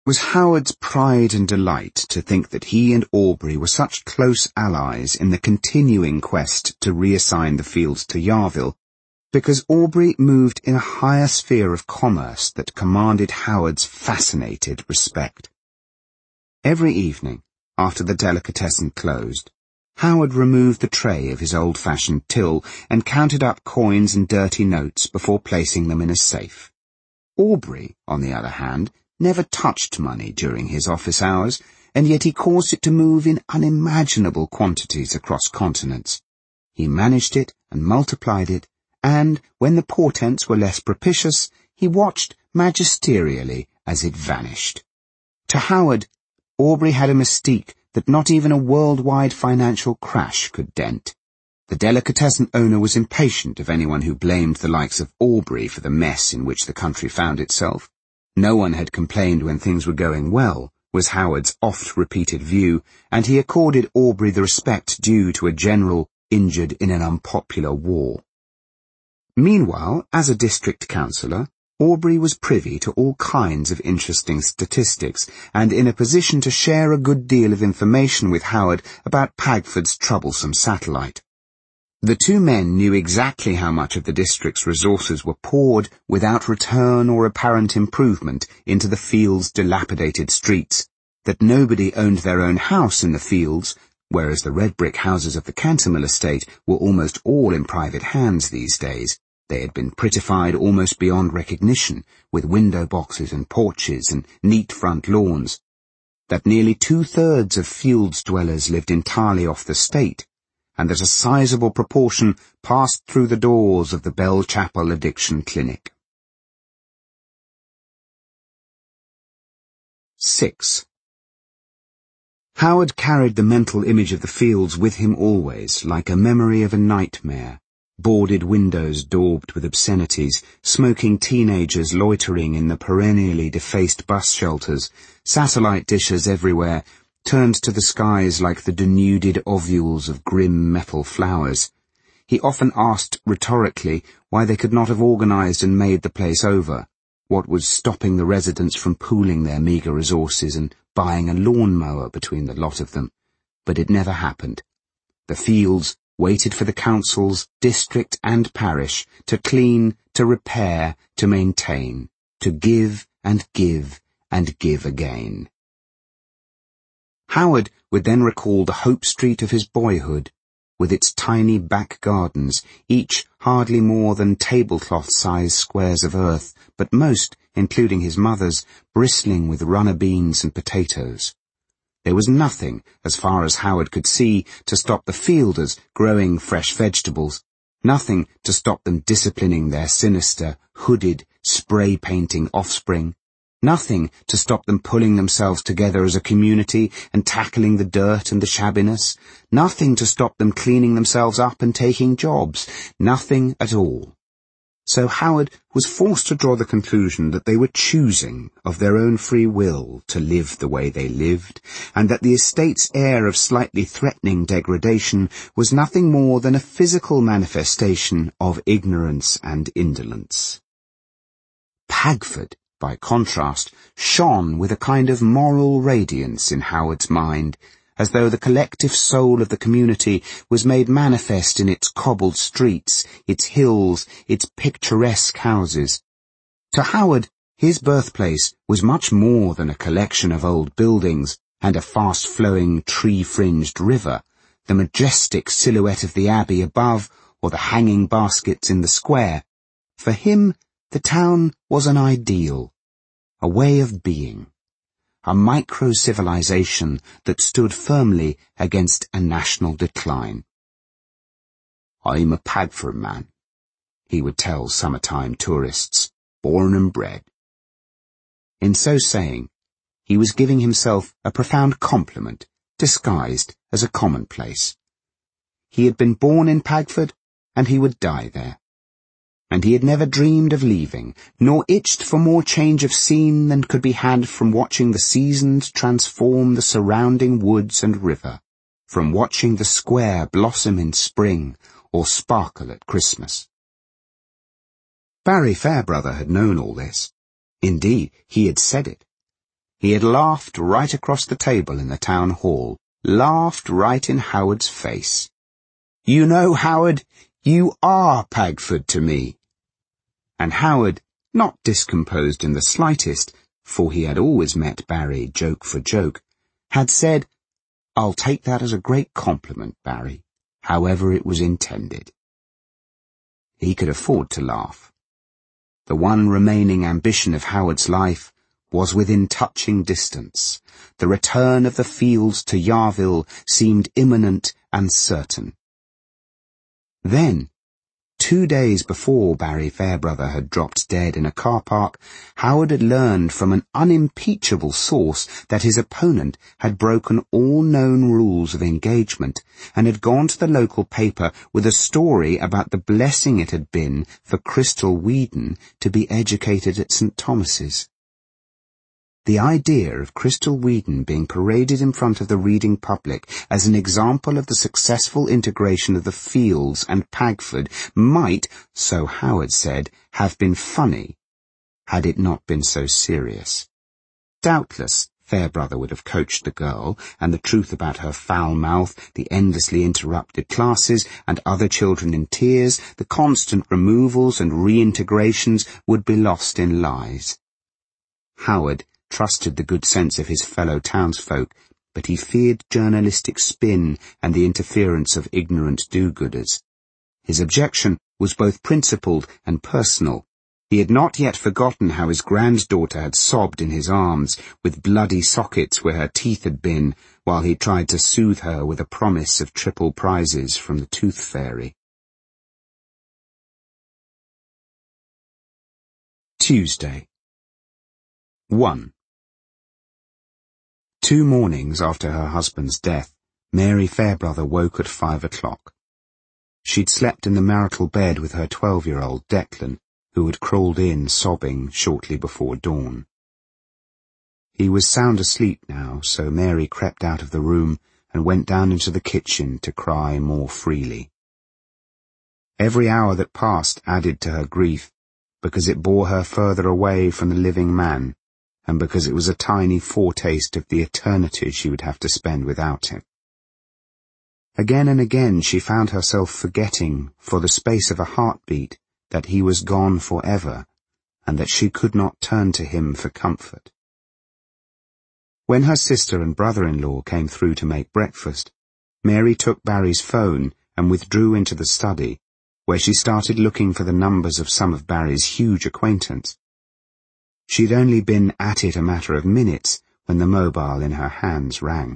was Howard's pride and delight to think that he and Aubrey were such close allies in the continuing quest to reassign the fields to Yarville, because Aubrey moved in a higher sphere of commerce that commanded Howard's fascinated respect. Every evening, after the delicatessen closed, Howard removed the tray of his old-fashioned till and counted up coins and dirty notes before placing them in a safe. Aubrey, on the other hand, never touched money during his office hours, and yet he caused it to move in unimaginable quantities across continents. He managed it and multiplied it, and, when the portents were less propitious, he watched magisterially as it vanished. To Howard, Aubrey had a mystique that not even a worldwide financial crash could dent. The delicatessen owner was impatient of anyone who blamed the likes of Aubrey for the mess in which the country found itself. No one had complained when things were going well, was Howard's oft-repeated view, and he accorded Aubrey the respect due to a general injured in an unpopular war. Meanwhile, as a district councillor, Aubrey was privy to all kinds of interesting statistics, and in a position to share a good deal of information with Howard about Pagford's troublesome satellite. The two men knew exactly how much of the district's resources were poured without return or apparent improvement into the field's dilapidated streets, that nobody owned their own house in the fields, whereas the red brick houses of the Cantermill estate were almost all in private hands these days. They had been prettified almost beyond recognition, with window boxes and porches and neat front lawns. That nearly 2/3 of fields dwellers lived entirely off the state, and that a sizable proportion passed through the doors of the Bell Chapel Addiction Clinic. 6. Howard carried the mental image of the fields with him always, like a memory of a nightmare. Boarded windows daubed with obscenities, smoking teenagers loitering in the perennially defaced bus shelters, satellite dishes everywhere, turned to the skies like the denuded ovules of grim metal flowers. He often asked rhetorically why they could not have organized and made the place over, what was stopping the residents from pooling their meagre resources and buying a lawn-mower between the lot of them. But it never happened. The fields waited for the councils, district and parish, to clean, to repair, to maintain, to give and give and give again. Howard would then recall the Hope Street of his boyhood, with its tiny back gardens, each hardly more than tablecloth-sized squares of earth, but most, including his mother's, bristling with runner beans and potatoes. There was nothing, as far as Howard could see, to stop the fielders growing fresh vegetables, nothing to stop them disciplining their sinister, hooded, spray-painting offspring, nothing to stop them pulling themselves together as a community and tackling the dirt and the shabbiness, nothing to stop them cleaning themselves up and taking jobs, nothing at all. So Howard was forced to draw the conclusion that they were choosing of their own free will to live the way they lived, and that the estate's air of slightly threatening degradation was nothing more than a physical manifestation of ignorance and indolence. Pagford, by contrast, shone with a kind of moral radiance in Howard's mind, as though the collective soul of the community was made manifest in its cobbled streets, its hills, its picturesque houses. To Howard, his birthplace was much more than a collection of old buildings and a fast-flowing, tree-fringed river, the majestic silhouette of the abbey above, or the hanging baskets in the square. For him, the town was an ideal, a way of being, a micro-civilization that stood firmly against a national decline. "I'm a Pagford man," he would tell summertime tourists, "born and bred." In so saying, he was giving himself a profound compliment, disguised as a commonplace. He had been born in Pagford, and he would die there. And he had never dreamed of leaving, nor itched for more change of scene than could be had from watching the seasons transform the surrounding woods and river, from watching the square blossom in spring or sparkle at Christmas. Barry Fairbrother had known all this. Indeed, he had said it. He had laughed right across the table in the town hall, laughed right in Howard's face. "You know, Howard, you are Pagford to me." And Howard, not discomposed in the slightest, for he had always met Barry joke for joke, had said, "I'll take that as a great compliment, Barry, however it was intended." He could afford to laugh. The one remaining ambition of Howard's life was within touching distance. The return of the Fields to Yarville seemed imminent and certain. Then, 2 days before Barry Fairbrother had dropped dead in a car park, Howard had learned from an unimpeachable source that his opponent had broken all known rules of engagement and had gone to the local paper with a story about the blessing it had been for Crystal Weedon to be educated at St. Thomas's. The idea of Crystal Weedon being paraded in front of the reading public as an example of the successful integration of the Fields and Pagford might, so Howard said, have been funny, had it not been so serious. Doubtless, Fairbrother would have coached the girl, and the truth about her foul mouth, the endlessly interrupted classes, and other children in tears, the constant removals and reintegrations would be lost in lies. Howard trusted the good sense of his fellow townsfolk, but he feared journalistic spin and the interference of ignorant do-gooders. His objection was both principled and personal. He had not yet forgotten how his granddaughter had sobbed in his arms, with bloody sockets where her teeth had been, while he tried to soothe her with a promise of triple prizes from the Tooth Fairy. Tuesday. 1. 2 mornings after her husband's death, Mary Fairbrother woke at 5 o'clock. She'd slept in the marital bed with her 12-year-old Declan, who had crawled in sobbing shortly before dawn. He was sound asleep now, so Mary crept out of the room and went down into the kitchen to cry more freely. Every hour that passed added to her grief, because it bore her further away from the living man, and because it was a tiny foretaste of the eternity she would have to spend without him. Again and again she found herself forgetting, for the space of a heartbeat, that he was gone forever, and that she could not turn to him for comfort. When her sister and brother-in-law came through to make breakfast, Mary took Barry's phone and withdrew into the study, where she started looking for the numbers of some of Barry's huge acquaintance. She'd only been at it a matter of minutes when the mobile in her hands rang.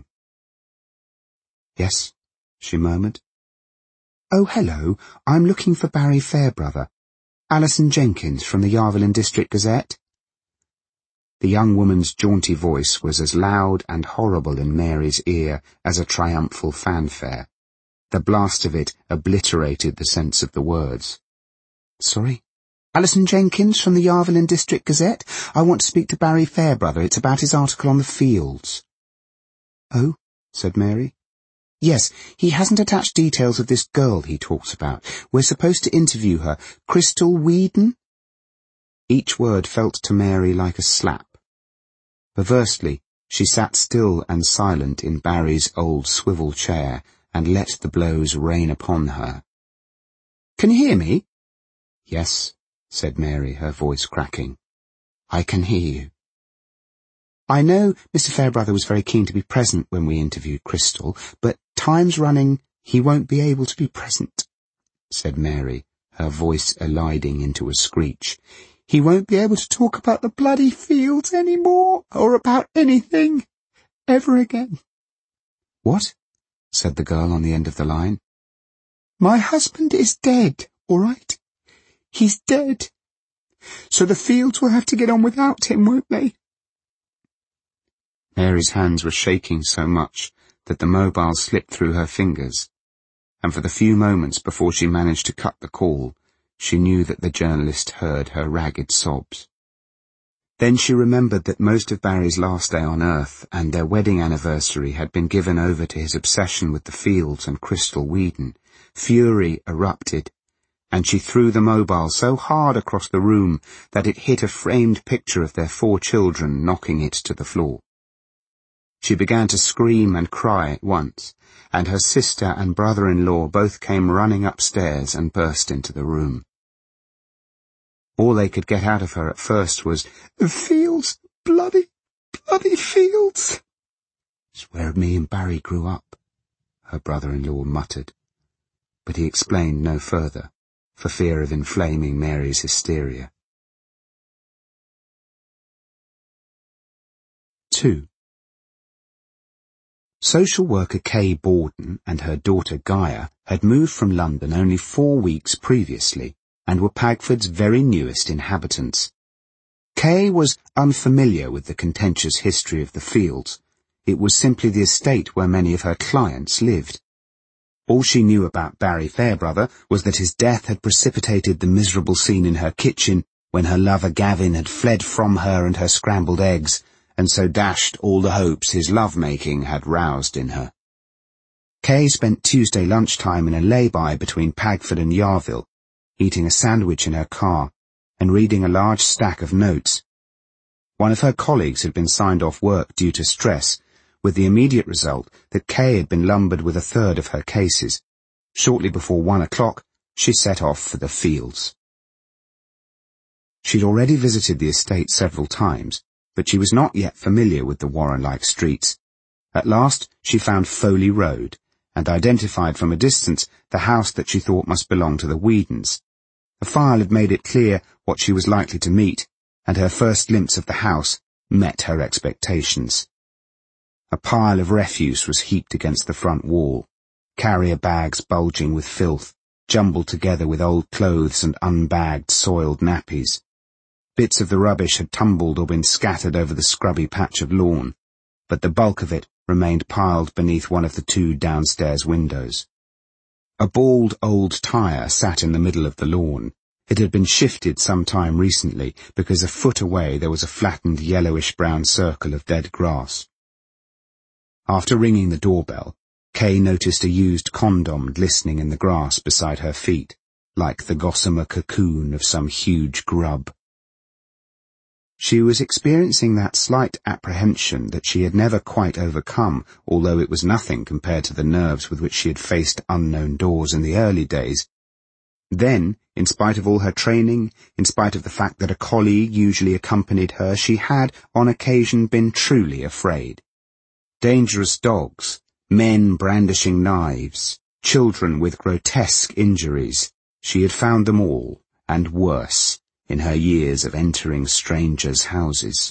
"Yes," she murmured. "Oh, hello, I'm looking for Barry Fairbrother. Alison Jenkins from the Yarville District Gazette." The young woman's jaunty voice was as loud and horrible in Mary's ear as a triumphal fanfare. The blast of it obliterated the sense of the words. "Sorry? Alison Jenkins from the Yarville District Gazette. I want to speak to Barry Fairbrother. It's about his article on the Fields." "Oh," said Mary. "Yes, he hasn't attached details of this girl he talks about. We're supposed to interview her. Crystal Weedon?" Each word felt to Mary like a slap. Perversely, she sat still and silent in Barry's old swivel chair and let the blows rain upon her. "Can you hear me?" "Yes," said Mary, her voice cracking. "I can hear you." "I know Mr. Fairbrother was very keen to be present when we interviewed Crystal, but time's running, he won't be able to be present," said Mary, her voice eliding into a screech. "He won't be able to talk about the bloody Fields any more, or about anything, ever again." "What?" said the girl on the end of the line. "My husband is dead, all right? He's dead. So the Fields will have to get on without him, won't they?" Mary's hands were shaking so much that the mobile slipped through her fingers, and for the few moments before she managed to cut the call, she knew that the journalist heard her ragged sobs. Then she remembered that most of Barry's last day on earth and their wedding anniversary had been given over to his obsession with the Fields and Crystal Weedon. Fury erupted, and she threw the mobile so hard across the room that it hit a framed picture of their 4 children, knocking it to the floor. She began to scream and cry at once, and her sister and brother-in-law both came running upstairs and burst into the room. All they could get out of her at first was, "The fields, bloody fields." "It's where me and Barry grew up," her brother-in-law muttered, but he explained no further, for fear of inflaming Mary's hysteria. 2. Social worker Kay Borden and her daughter Gaia had moved from London only 4 weeks previously, and were Pagford's very newest inhabitants. Kay was unfamiliar with the contentious history of the fields. It was simply the estate where many of her clients lived. All she knew about Barry Fairbrother was that his death had precipitated the miserable scene in her kitchen when her lover Gavin had fled from her and her scrambled eggs, and so dashed all the hopes his love-making had roused in her. Kay spent Tuesday lunchtime in a lay-by between Pagford and Yarville, eating a sandwich in her car and reading a large stack of notes. One of her colleagues had been signed off work due to stress, with the immediate result that Kay had been lumbered with a third of her cases. Shortly before 1 o'clock, she set off for the fields. She'd already visited the estate several times, but she was not yet familiar with the Warren-like streets. At last she found Foley Road, and identified from a distance the house that she thought must belong to the Whedons. A file had made it clear what she was likely to meet, and her first glimpse of the house met her expectations. A pile of refuse was heaped against the front wall, carrier bags bulging with filth, jumbled together with old clothes and unbagged, soiled nappies. Bits of the rubbish had tumbled or been scattered over the scrubby patch of lawn, but the bulk of it remained piled beneath one of the 2 downstairs windows. A bald old tyre sat in the middle of the lawn. It had been shifted some time recently, because a foot away there was a flattened yellowish-brown circle of dead grass. After ringing the doorbell, Kay noticed a used condom glistening in the grass beside her feet, like the gossamer cocoon of some huge grub. She was experiencing that slight apprehension that she had never quite overcome, although it was nothing compared to the nerves with which she had faced unknown doors in the early days. Then, in spite of all her training, in spite of the fact that a colleague usually accompanied her, she had, on occasion, been truly afraid. Dangerous dogs, men brandishing knives, children with grotesque injuries, she had found them all, and worse, in her years of entering strangers' houses.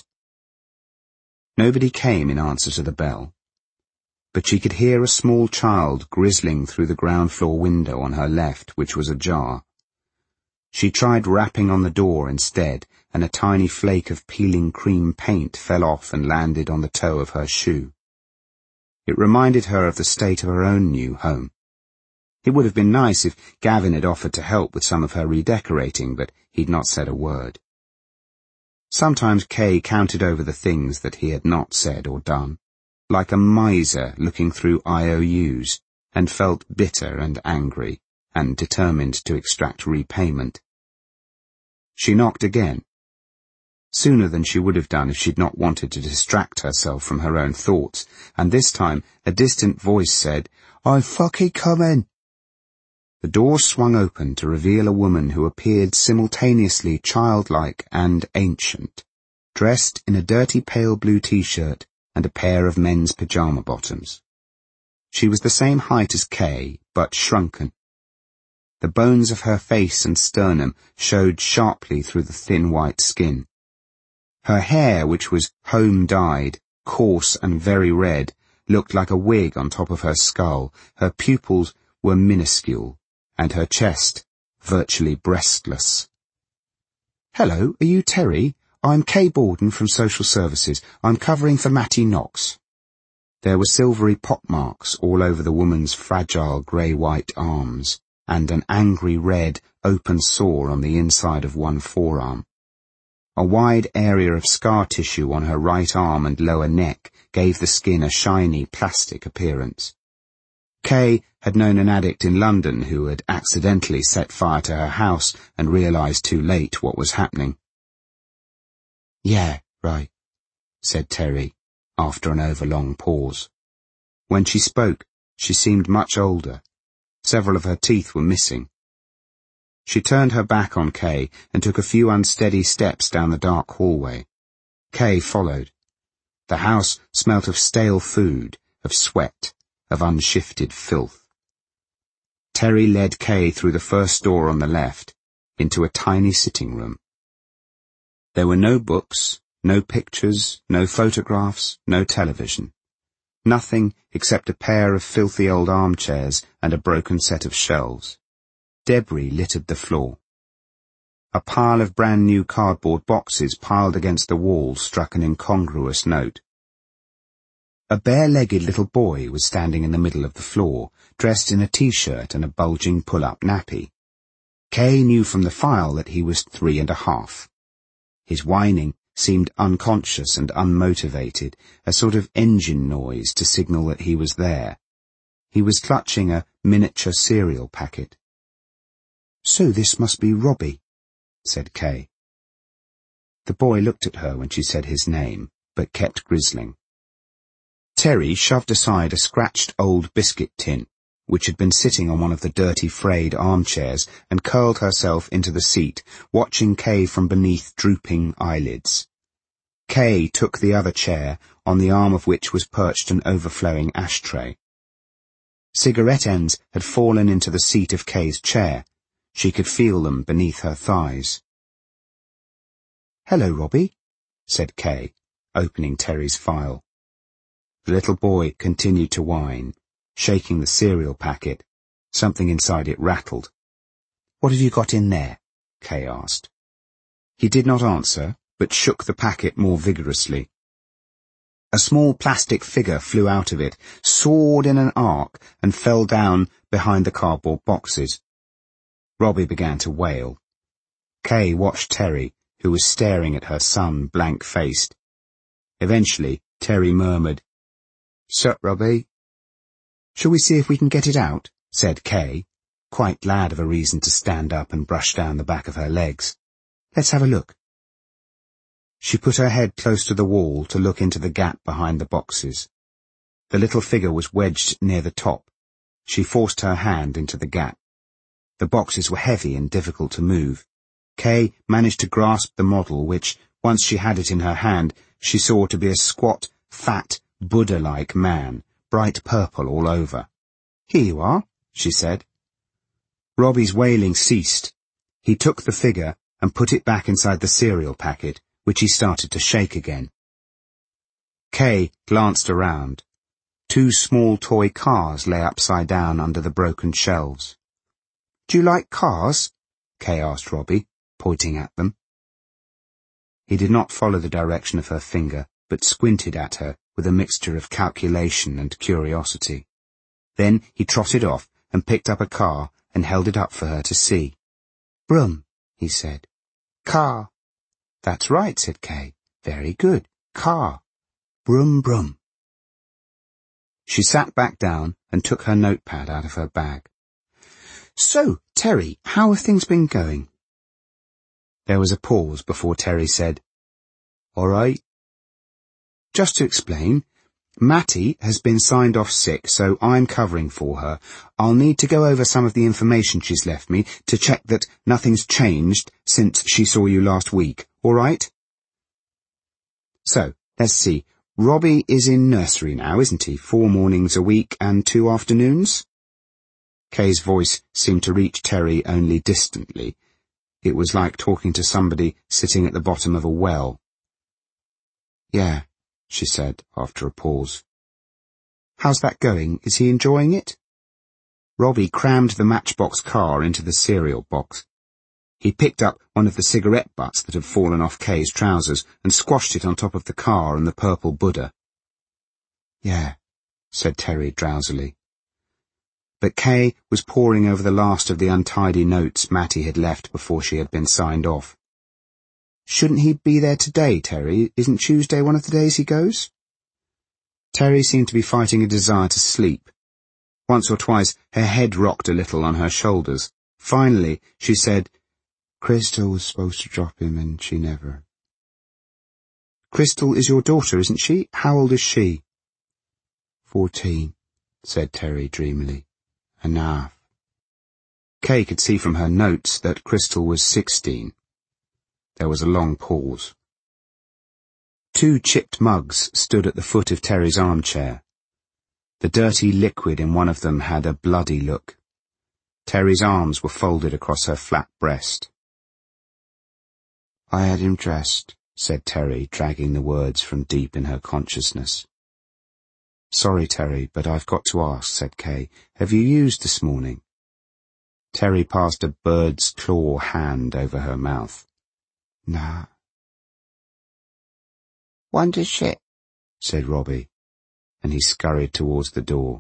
Nobody came in answer to the bell, but she could hear a small child grizzling through the ground-floor window on her left, which was ajar. She tried rapping on the door instead, and a tiny flake of peeling cream paint fell off and landed on the toe of her shoe. It reminded her of the state of her own new home. It would have been nice if Gavin had offered to help with some of her redecorating, but he'd not said a word. Sometimes Kay counted over the things that he had not said or done, like a miser looking through IOUs, and felt bitter and angry, and determined to extract repayment. She knocked again, sooner than she would have done if she'd not wanted to distract herself from her own thoughts, and this time a distant voice said, "I'm fucking coming." The door swung open to reveal a woman who appeared simultaneously childlike and ancient, dressed in a dirty pale blue t-shirt and a pair of men's pyjama bottoms. She was the same height as Kay, but shrunken. The bones of her face and sternum showed sharply through the thin white skin. Her hair, which was home-dyed, coarse and very red, looked like a wig on top of her skull. Her pupils were minuscule, and her chest virtually breastless. "Hello, are you Terry? I'm Kay Borden from Social Services. I'm covering for Matty Knox." There were silvery pockmarks all over the woman's fragile grey-white arms, and an angry red, open sore on the inside of one forearm. A wide area of scar tissue on her right arm and lower neck gave the skin a shiny, plastic appearance. Kay had known an addict in London who had accidentally set fire to her house and realised too late what was happening. "Yeah, right," said Terry, after an overlong pause. When she spoke, she seemed much older. Several of her teeth were missing. She turned her back on Kay and took a few unsteady steps down the dark hallway. Kay followed. The house smelt of stale food, of sweat, of unshifted filth. Terry led Kay through the first door on the left, into a tiny sitting room. There were no books, no pictures, no photographs, no television. Nothing except a pair of filthy old armchairs and a broken set of shelves. Debris littered the floor. A pile of brand-new cardboard boxes piled against the wall struck an incongruous note. A bare-legged little boy was standing in the middle of the floor, dressed in a t-shirt and a bulging pull-up nappy. Kay knew from the file that he was 3.5. His whining seemed unconscious and unmotivated, a sort of engine noise to signal that he was there. He was clutching a miniature cereal packet. "So this must be Robbie," said Kay. The boy looked at her when she said his name, but kept grizzling. Terry shoved aside a scratched old biscuit tin, which had been sitting on one of the dirty frayed armchairs, and curled herself into the seat, watching Kay from beneath drooping eyelids. Kay took the other chair, on the arm of which was perched an overflowing ashtray. Cigarette ends had fallen into the seat of Kay's chair. She could feel them beneath her thighs. "Hello, Robbie," said Kay, opening Terry's file. The little boy continued to whine, shaking the cereal packet. Something inside it rattled. "What have you got in there?" Kay asked. He did not answer, but shook the packet more vigorously. A small plastic figure flew out of it, soared in an arc, and fell down behind the cardboard boxes. Robbie began to wail. Kay watched Terry, who was staring at her son blank-faced. Eventually, Terry murmured, "Sup, Robbie?" "Shall we see if we can get it out?" said Kay, quite glad of a reason to stand up and brush down the back of her legs. "Let's have a look." She put her head close to the wall to look into the gap behind the boxes. The little figure was wedged near the top. She forced her hand into the gap. The boxes were heavy and difficult to move. Kay managed to grasp the model, which, once she had it in her hand, she saw to be a squat, fat, Buddha-like man, bright purple all over. "Here you are," she said. Robbie's wailing ceased. He took the figure and put it back inside the cereal packet, which he started to shake again. Kay glanced around. 2 small toy cars lay upside down under the broken shelves. "Do you like cars?" Kay asked Robbie, pointing at them. He did not follow the direction of her finger, but squinted at her with a mixture of calculation and curiosity. Then he trotted off and picked up a car and held it up for her to see. "Brum," he said. "Car." "That's right," said Kay. "Very good. Car. Brum, brum." She sat back down and took her notepad out of her bag. "So, Terry, how have things been going?" There was a pause before Terry said, "All right." "Just to explain, Matty has been signed off sick, so I'm covering for her. I'll need to go over some of the information she's left me to check that nothing's changed since she saw you last week, all right? So, let's see. Robbie is in nursery now, isn't he? 4 mornings a week and 2 afternoons? Kay's voice seemed to reach Terry only distantly. It was like talking to somebody sitting at the bottom of a well. "Yeah," she said after a pause. "How's that going? Is he enjoying it?" Robbie crammed the matchbox car into the cereal box. He picked up one of the cigarette butts that had fallen off Kay's trousers and squashed it on top of the car and the purple Buddha. "Yeah," said Terry drowsily. But Kay was poring over the last of the untidy notes Matty had left before she had been signed off. "Shouldn't he be there today, Terry? Isn't Tuesday one of the days he goes?" Terry seemed to be fighting a desire to sleep. Once or twice her head rocked a little on her shoulders. Finally, she said, "Crystal was supposed to drop him and she never." Crystal is your daughter, isn't she? How old is she? 14, said Terry dreamily. Enough. Kay could see from her notes that Crystal was 16. There was a long pause. 2 chipped mugs stood at the foot of Terry's armchair. The dirty liquid in one of them had a bloody look. Terry's arms were folded across her flat breast. I had him dressed, said Terry, dragging the words from deep in her consciousness. Sorry, Terry, but I've got to ask, said Kay. Have you used this morning? Terry passed a bird's claw hand over her mouth. Nah. Wonder shit, said Robbie, and he scurried towards the door.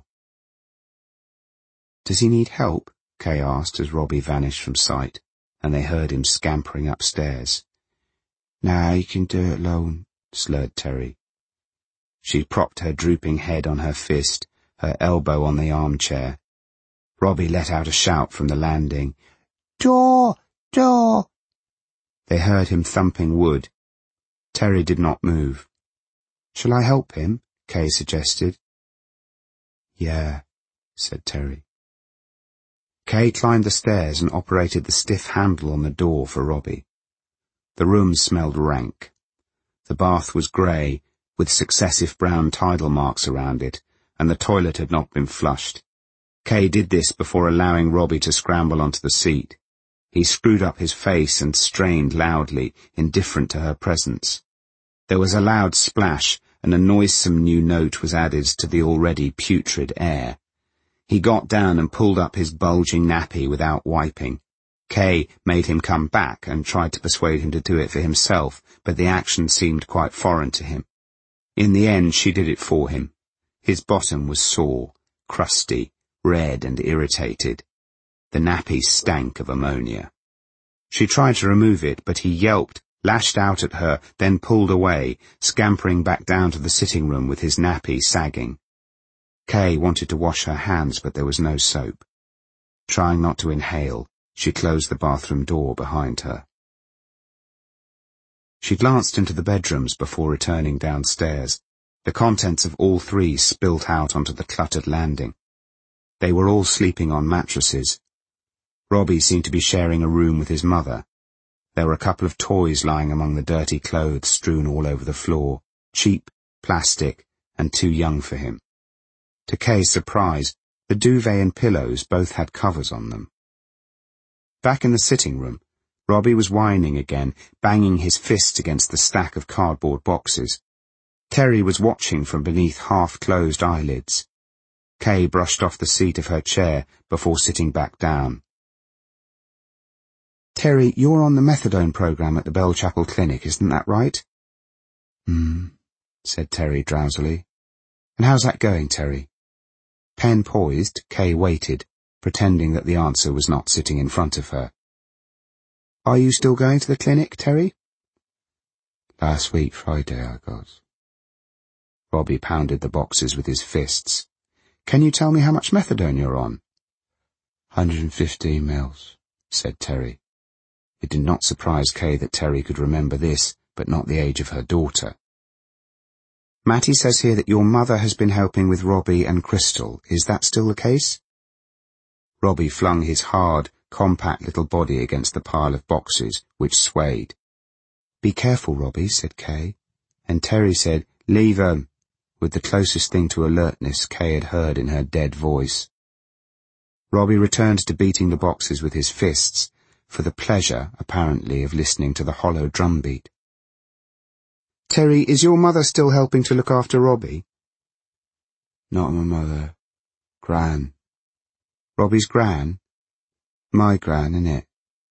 Does he need help? Kay asked as Robbie vanished from sight, and they heard him scampering upstairs. Nah, he can do it alone, slurred Terry. She propped her drooping head on her fist, her elbow on the armchair. Robbie let out a shout from the landing. Door! Door! They heard him thumping wood. Terry did not move. Shall I help him? Kay suggested. Yeah, said Terry. Kay climbed the stairs and operated the stiff handle on the door for Robbie. The room smelled rank. The bath was grey, with successive brown tidal marks around it, and the toilet had not been flushed. Kay did this before allowing Robbie to scramble onto the seat. He screwed up his face and strained loudly, indifferent to her presence. There was a loud splash, and a noisome new note was added to the already putrid air. He got down and pulled up his bulging nappy without wiping. Kay made him come back and tried to persuade him to do it for himself, but the action seemed quite foreign to him. In the end, she did it for him. His bottom was sore, crusty, red and irritated. The nappy stank of ammonia. She tried to remove it, but he yelped, lashed out at her, then pulled away, scampering back down to the sitting room with his nappy sagging. Kay wanted to wash her hands, but there was no soap. Trying not to inhale, she closed the bathroom door behind her. She glanced into the bedrooms before returning downstairs. The contents of all 3 spilt out onto the cluttered landing. They were all sleeping on mattresses. Robbie seemed to be sharing a room with his mother. There were a couple of toys lying among the dirty clothes strewn all over the floor, cheap, plastic, and too young for him. To Kay's surprise, the duvet and pillows both had covers on them. Back in the sitting room, Robbie was whining again, banging his fist against the stack of cardboard boxes. Terry was watching from beneath half-closed eyelids. Kay brushed off the seat of her chair before sitting back down. Terry, you're on the methadone program at the Bellchapel Clinic, isn't that right? Said Terry drowsily. And how's that going, Terry? Pen poised, Kay waited, pretending that the answer was not sitting in front of her. Are you still going to the clinic, Terry? Last week, Friday, I got. Robbie pounded the boxes with his fists. Can you tell me how much methadone you're on? 115 mils, said Terry. It did not surprise Kay that Terry could remember this, but not the age of her daughter. Matty says here that your mother has been helping with Robbie and Crystal. Is that still the case? Robbie flung his hard, compact little body against the pile of boxes, which swayed. Be careful, Robbie, said Kay. And Terry said, leave 'em, with the closest thing to alertness Kay had heard in her dead voice. Robbie returned to beating the boxes with his fists, for the pleasure, apparently, of listening to the hollow drumbeat. Terry, is your mother still helping to look after Robbie? Not my mother. Gran. Robbie's gran? My gran, innit?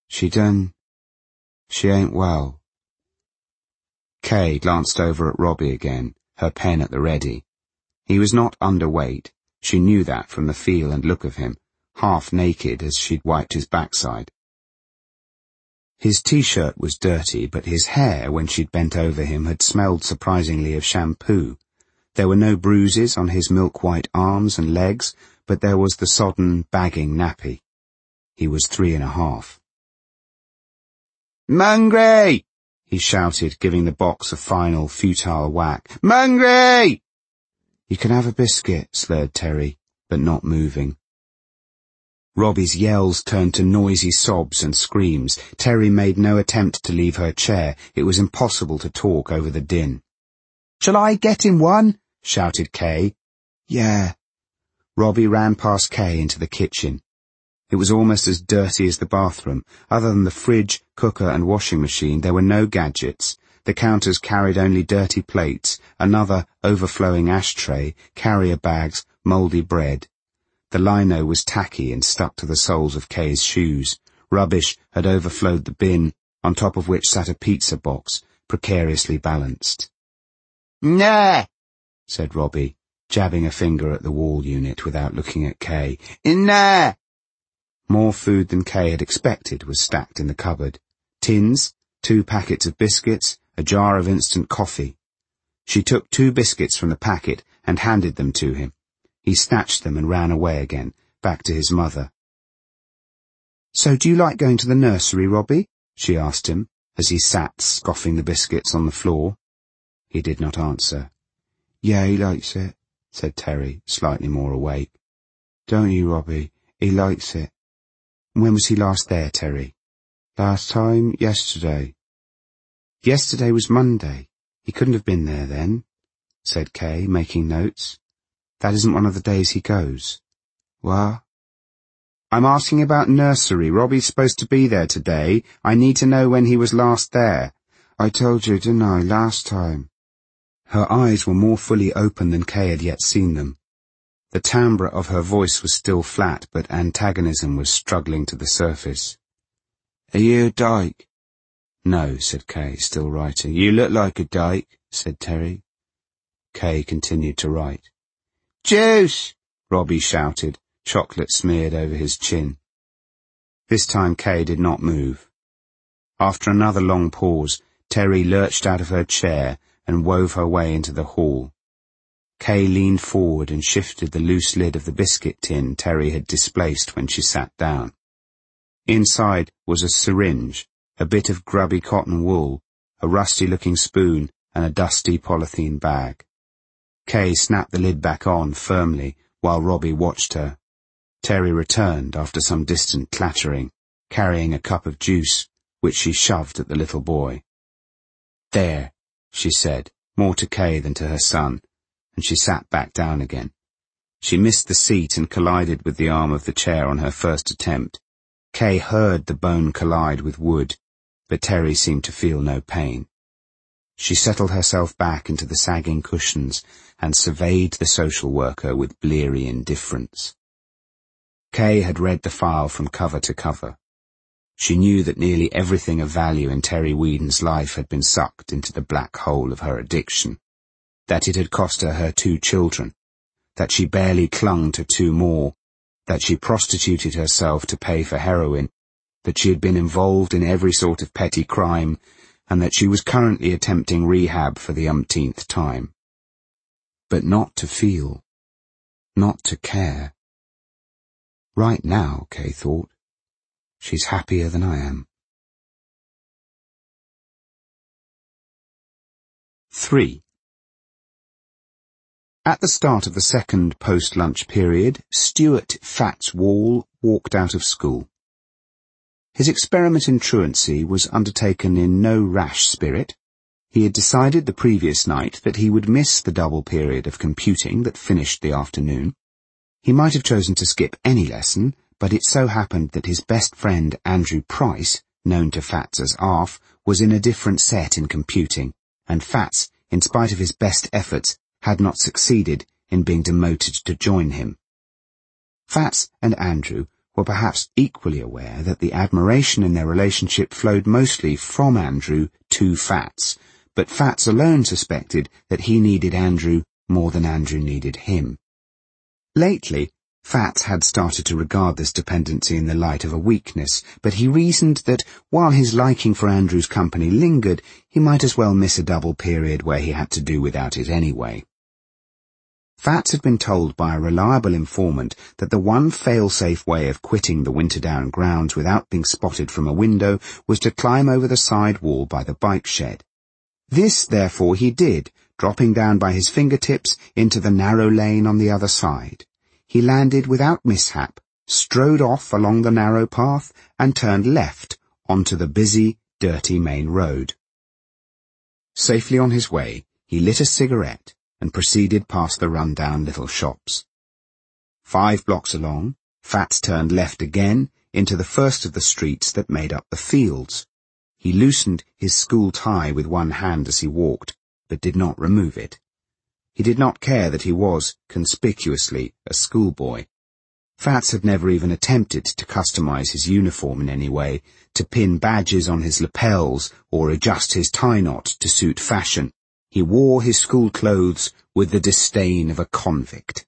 She ain't well. Kay glanced over at Robbie again, her pen at the ready. He was not underweight. She knew that from the feel and look of him, half naked as she'd wiped his backside. His t-shirt was dirty, but his hair, when she'd bent over him, had smelled surprisingly of shampoo. There were no bruises on his milk-white arms and legs, but there was the sodden, bagging nappy. He was 3.5. Mungry! he shouted, giving the box a final, futile whack. "Mungry!" "You can have a biscuit," slurred Terry, but not moving. Robbie's yells turned to noisy sobs and screams. Terry made no attempt to leave her chair. It was impossible to talk over the din. "Shall I get him one?" shouted Kay. "Yeah." Robbie ran past Kay into the kitchen. It was almost as dirty as the bathroom. Other than the fridge, cooker and washing machine, there were no gadgets. The counters carried only dirty plates, another overflowing ashtray, carrier bags, mouldy bread. The lino was tacky and stuck to the soles of Kay's shoes. Rubbish had overflowed the bin, on top of which sat a pizza box, precariously balanced. "Nah," said Robbie, jabbing a finger at the wall unit without looking at Kay. "Nah." More food than Kay had expected was stacked in the cupboard. Tins, 2 packets of biscuits, a jar of instant coffee. She took 2 biscuits from the packet and handed them to him. He snatched them and ran away again, back to his mother. "So do you like going to the nursery, Robbie?" she asked him, as he sat scoffing the biscuits on the floor. He did not answer. "Yeah, he likes it," said Terry, slightly more awake. "Don't you, Robbie? He likes it." "When was he last there, Terry?" "Last time, yesterday." "Yesterday was Monday. He couldn't have been there then," said Kay, making notes. "That isn't one of the days he goes." "What?" "I'm asking about nursery. Robbie's supposed to be there today. I need to know when he was last there." "I told you, didn't I, last time?" Her eyes were more fully open than Kay had yet seen them. The timbre of her voice was still flat, but antagonism was struggling to the surface. "Are you a dyke?" "No," said Kay, still writing. "You look like a dyke," said Terry. Kay continued to write. "Juice!" Robbie shouted, chocolate smeared over his chin. This time Kay did not move. After another long pause, Terry lurched out of her chair and wove her way into the hall. Kay leaned forward and shifted the loose lid of the biscuit tin Terry had displaced when she sat down. Inside was a syringe, a bit of grubby cotton wool, a rusty-looking spoon, and a dusty polythene bag. Kay snapped the lid back on firmly while Robbie watched her. Terry returned after some distant clattering, carrying a cup of juice, which she shoved at the little boy. "There," she said, more to Kay than to her son, and she sat back down again. She missed the seat and collided with the arm of the chair on her first attempt. Kay heard the bone collide with wood, but Terry seemed to feel no pain. She settled herself back into the sagging cushions and surveyed the social worker with bleary indifference. Kay had read the file from cover to cover. She knew that nearly everything of value in Terry Whedon's life had been sucked into the black hole of her addiction, that it had cost her 2 children, that she barely clung to 2 more, that she prostituted herself to pay for heroin, that she had been involved in every sort of petty crime, and that she was currently attempting rehab for the umpteenth time. But not to feel, not to care. Right now, Kay thought, she's happier than I am. 3. At the start of the second post-lunch period, Stuart Fats Wall walked out of school. His experiment in truancy was undertaken in no rash spirit. He had decided the previous night that he would miss the double period of computing that finished the afternoon. He might have chosen to skip any lesson, but it so happened that his best friend Andrew Price, known to Fats as Arf, was in a different set in computing, and Fats, in spite of his best efforts, had not succeeded in being demoted to join him. Fats and Andrew were perhaps equally aware that the admiration in their relationship flowed mostly from Andrew to Fats, but Fats alone suspected that he needed Andrew more than Andrew needed him. Lately, Fats had started to regard this dependency in the light of a weakness, but he reasoned that while his liking for Andrew's company lingered, he might as well miss a double period where he had to do without it anyway. Fats had been told by a reliable informant that the one fail-safe way of quitting the Winterdown grounds without being spotted from a window was to climb over the side wall by the bike shed. This, therefore, he did, dropping down by his fingertips into the narrow lane on the other side. He landed without mishap, strode off along the narrow path, and turned left onto the busy, dirty main road. Safely on his way, he lit a cigarette and proceeded past the run-down little shops. 5 blocks along, Fats turned left again into the first of the streets that made up the fields. He loosened his school tie with one hand as he walked, but did not remove it. He did not care that he was, conspicuously, a schoolboy. Fats had never even attempted to customize his uniform in any way, to pin badges on his lapels or adjust his tie knot to suit fashion. He wore his school clothes with the disdain of a convict.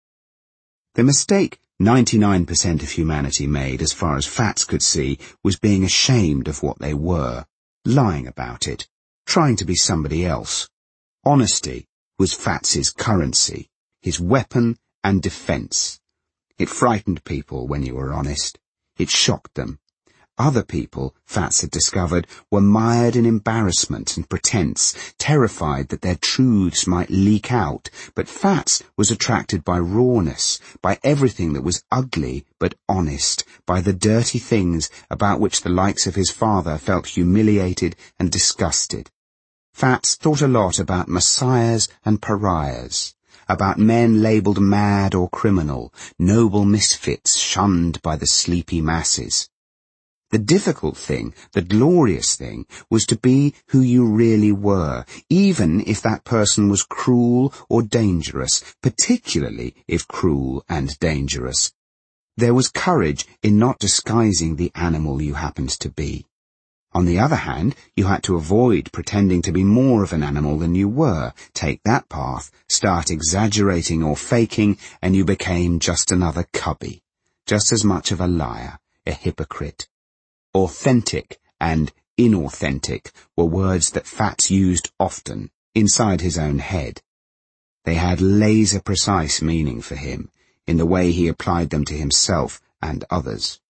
The mistake 99% of humanity made, as far as Fats could see, was being ashamed of what they were, lying about it, trying to be somebody else. Honesty was Fats's currency, his weapon and defense. It frightened people when you were honest. It shocked them. Other people, Fats had discovered, were mired in embarrassment and pretense, terrified that their truths might leak out, but Fats was attracted by rawness, by everything that was ugly but honest, by the dirty things about which the likes of his father felt humiliated and disgusted. Fats thought a lot about messiahs and pariahs, about men labelled mad or criminal, noble misfits shunned by the sleepy masses. The difficult thing, the glorious thing, was to be who you really were, even if that person was cruel or dangerous, particularly if cruel and dangerous. There was courage in not disguising the animal you happened to be. On the other hand, you had to avoid pretending to be more of an animal than you were. Take that path, start exaggerating or faking, and you became just another cubby, just as much of a liar, a hypocrite. Authentic and inauthentic were words that Fats used often, inside his own head. They had laser-precise meaning for him, in the way he applied them to himself and others.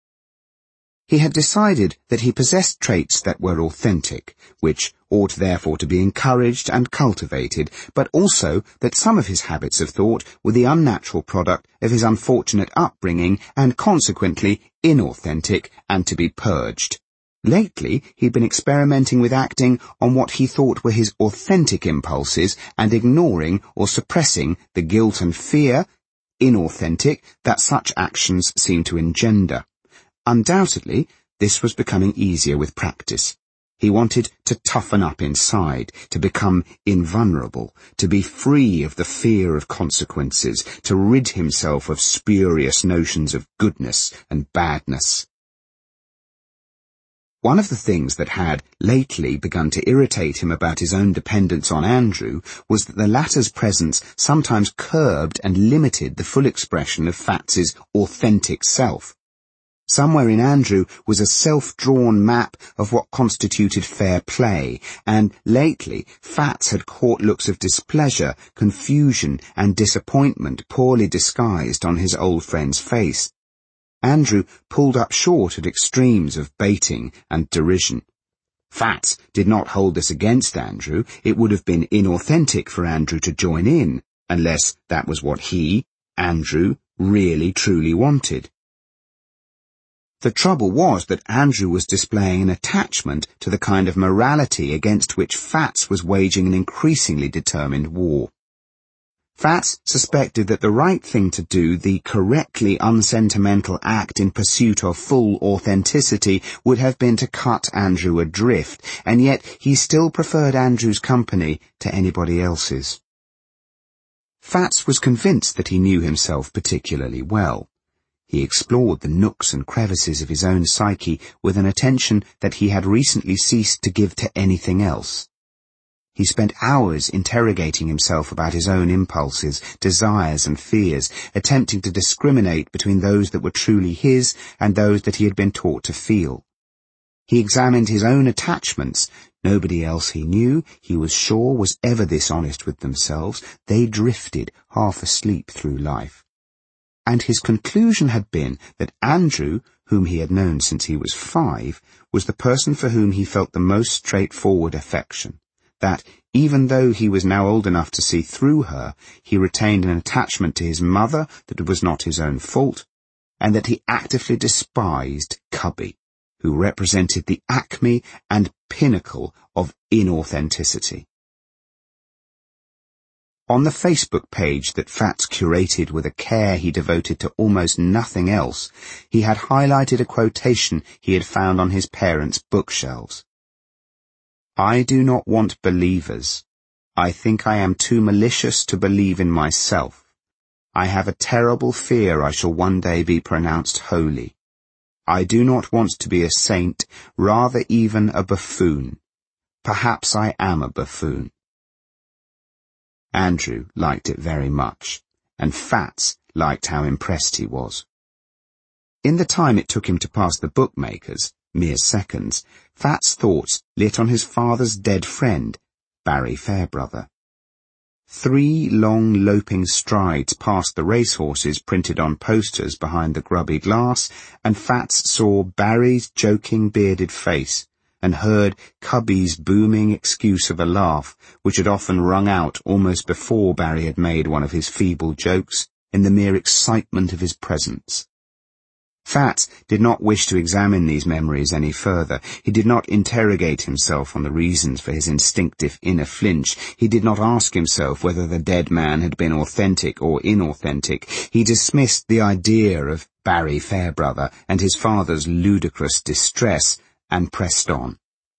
He had decided that he possessed traits that were authentic, which ought therefore to be encouraged and cultivated, but also that some of his habits of thought were the unnatural product of his unfortunate upbringing and consequently inauthentic and to be purged. Lately, he'd been experimenting with acting on what he thought were his authentic impulses and ignoring or suppressing the guilt and fear, inauthentic, that such actions seemed to engender. Undoubtedly, this was becoming easier with practice. He wanted to toughen up inside, to become invulnerable, to be free of the fear of consequences, to rid himself of spurious notions of goodness and badness. One of the things that had lately begun to irritate him about his own dependence on Andrew was that the latter's presence sometimes curbed and limited the full expression of Fats's authentic self. Somewhere in Andrew was a self-drawn map of what constituted fair play, and lately Fats had caught looks of displeasure, confusion, and disappointment poorly disguised on his old friend's face. Andrew pulled up short at extremes of baiting and derision. Fats did not hold this against Andrew. It would have been inauthentic for Andrew to join in, unless that was what he, Andrew, really truly wanted. The trouble was that Andrew was displaying an attachment to the kind of morality against which Fats was waging an increasingly determined war. Fats suspected that the right thing to do, the correctly unsentimental act in pursuit of full authenticity, would have been to cut Andrew adrift, and yet he still preferred Andrew's company to anybody else's. Fats was convinced that he knew himself particularly well. He explored the nooks and crevices of his own psyche with an attention that he had recently ceased to give to anything else. He spent hours interrogating himself about his own impulses, desires and fears, attempting to discriminate between those that were truly his and those that he had been taught to feel. He examined his own attachments, Nobody else he knew, he was sure, was ever this honest with themselves. They drifted, half asleep through life. And his conclusion had been that Andrew, whom he had known since he was 5, was the person for whom he felt the most straightforward affection, that, even though he was now old enough to see through her, he retained an attachment to his mother that was not his own fault, and that he actively despised Cubby, who represented the acme and pinnacle of inauthenticity. On the Facebook page that Fats curated with a care he devoted to almost nothing else, he had highlighted a quotation he had found on his parents' bookshelves. "I do not want believers. I think I am too malicious to believe in myself. I have a terrible fear I shall one day be pronounced holy. I do not want to be a saint, rather even a buffoon. Perhaps I am a buffoon." Andrew liked it very much, and Fats liked how impressed he was. In the time it took him to pass the bookmakers, mere seconds, Fats' thoughts lit on his father's dead friend, Barry Fairbrother. 3 long loping strides past the racehorses printed on posters behind the grubby glass, and Fats saw Barry's joking bearded face, and heard Cubby's booming excuse of a laugh, which had often rung out almost before Barry had made one of his feeble jokes, in the mere excitement of his presence. Fats did not wish to examine these memories any further. He did not interrogate himself on the reasons for his instinctive inner flinch. He did not ask himself whether the dead man had been authentic or inauthentic. He dismissed the idea of Barry Fairbrother and his father's ludicrous distress, and pressed on.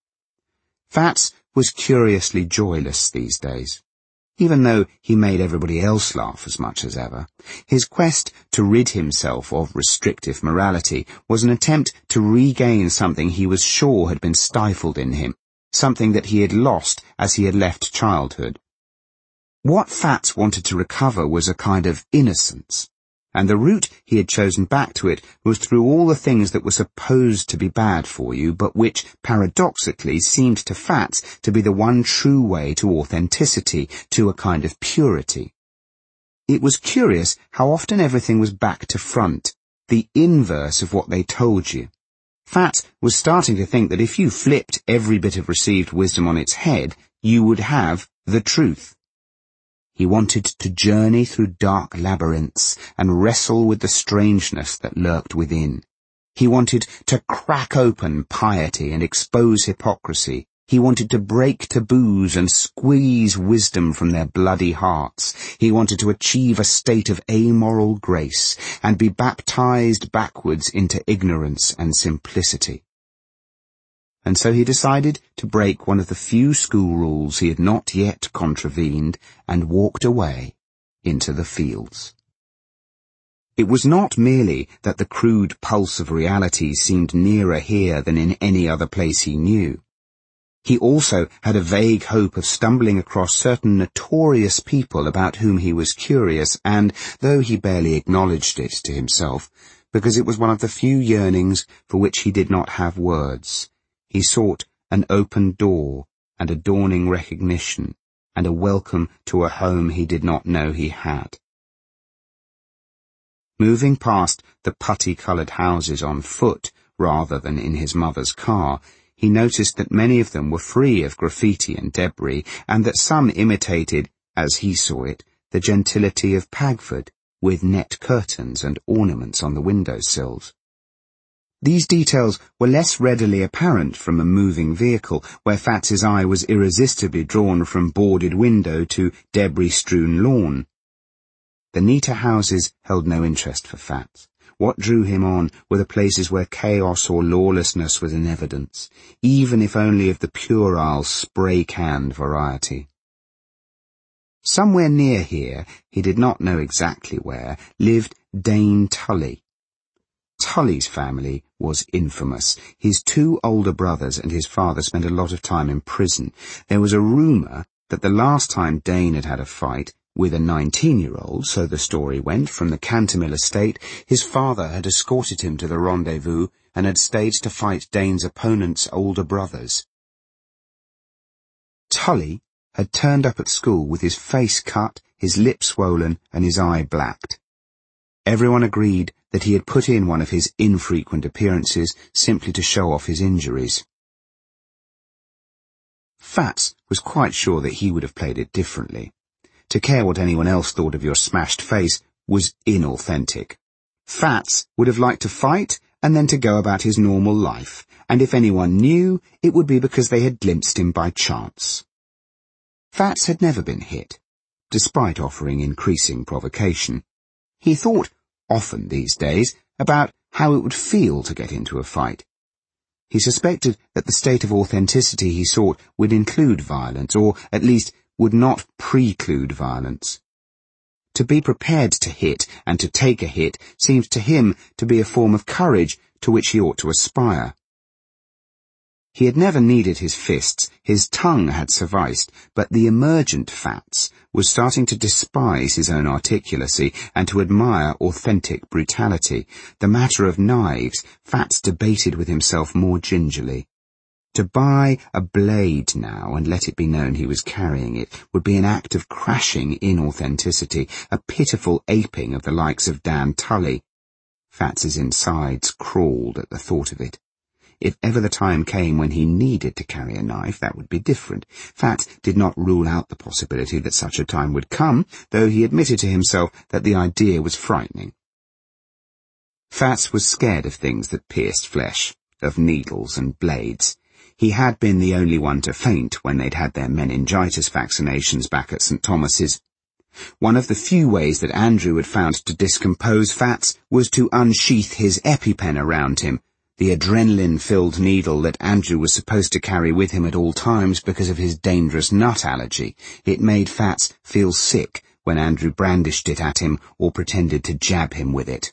Fats was curiously joyless these days. Even though he made everybody else laugh as much as ever, his quest to rid himself of restrictive morality was an attempt to regain something he was sure had been stifled in him, something that he had lost as he had left childhood. What Fats wanted to recover was a kind of innocence, and the route he had chosen back to it was through all the things that were supposed to be bad for you, but which, paradoxically, seemed to Fats to be the one true way to authenticity, to a kind of purity. It was curious how often everything was back to front, the inverse of what they told you. Fats was starting to think that if you flipped every bit of received wisdom on its head, you would have the truth. He wanted to journey through dark labyrinths and wrestle with the strangeness that lurked within. He wanted to crack open piety and expose hypocrisy. He wanted to break taboos and squeeze wisdom from their bloody hearts. He wanted to achieve a state of amoral grace and be baptized backwards into ignorance and simplicity. And so he decided to break one of the few school rules he had not yet contravened and walked away into the fields. It was not merely that the crude pulse of reality seemed nearer here than in any other place he knew. He also had a vague hope of stumbling across certain notorious people about whom he was curious, and, though he barely acknowledged it to himself, because it was one of the few yearnings for which he did not have words, he sought an open door and a dawning recognition and a welcome to a home he did not know he had. Moving past the putty-coloured houses on foot rather than in his mother's car, he noticed that many of them were free of graffiti and debris, and that some imitated, as he saw it, the gentility of Pagford, with net curtains and ornaments on the window-sills. These details were less readily apparent from a moving vehicle, where Fats's eye was irresistibly drawn from boarded window to debris-strewn lawn. The neater houses held no interest for Fats. What drew him on were the places where chaos or lawlessness was in evidence, even if only of the puerile spray-canned variety. Somewhere near here, he did not know exactly where, lived Dane Tully. Tully's family was infamous. His 2 older brothers and his father spent a lot of time in prison. There was a rumour that the last time Dane had had a fight with a 19-year-old, so the story went, from the Cantermill estate, his father had escorted him to the rendezvous and had stayed to fight Dane's opponent's older brothers. Tully had turned up at school with his face cut, his lip swollen, and his eye blacked. Everyone agreed that he had put in one of his infrequent appearances simply to show off his injuries. Fats was quite sure that he would have played it differently. To care what anyone else thought of your smashed face was inauthentic. Fats would have liked to fight and then to go about his normal life, and if anyone knew, it would be because they had glimpsed him by chance. Fats had never been hit, despite offering increasing provocation. He thought, often these days, about how it would feel to get into a fight. He suspected that the state of authenticity he sought would include violence, or at least would not preclude violence. To be prepared to hit and to take a hit seemed to him to be a form of courage to which he ought to aspire. He had never needed his fists, his tongue had sufficed, but the emergent Fats was starting to despise his own articulacy and to admire authentic brutality. The matter of knives, Fats debated with himself more gingerly. To buy a blade now and let it be known he was carrying it would be an act of crashing inauthenticity, a pitiful aping of the likes of Dan Tully. Fats's insides crawled at the thought of it. If ever the time came when he needed to carry a knife, that would be different. Fats did not rule out the possibility that such a time would come, though he admitted to himself that the idea was frightening. Fats was scared of things that pierced flesh, of needles and blades. He had been the only one to faint when they'd had their meningitis vaccinations back at St. Thomas's. One of the few ways that Andrew had found to discompose Fats was to unsheath his EpiPen around him, the adrenaline-filled needle that Andrew was supposed to carry with him at all times because of his dangerous nut allergy. It made Fats feel sick when Andrew brandished it at him or pretended to jab him with it.